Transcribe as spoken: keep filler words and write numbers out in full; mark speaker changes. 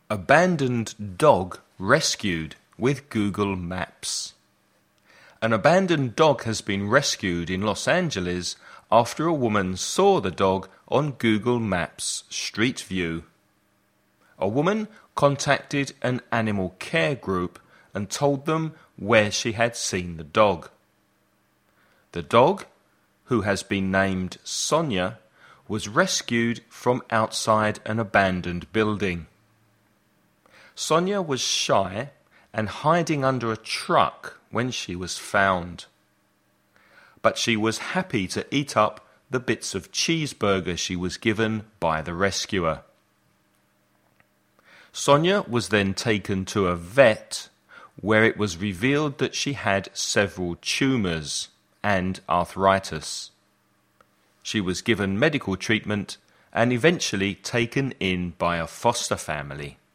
Speaker 1: Abandoned dog rescued with Google Maps. An abandoned dog has been rescued in Los Angeles after a woman saw the dog on Google Maps Street View. A woman contacted an animal care group and told them where she had seen the dog. The dog, who has been named Sonia, was rescued from outside an abandoned building. Sonia was shy and hiding under a truck when she was found. But she was happy to eat up the bits of cheeseburger she was given by the rescuer. Sonia was then taken to a vet, where it was revealed that she had several tumours and arthritis. She was given medical treatment and eventually taken in by a foster family.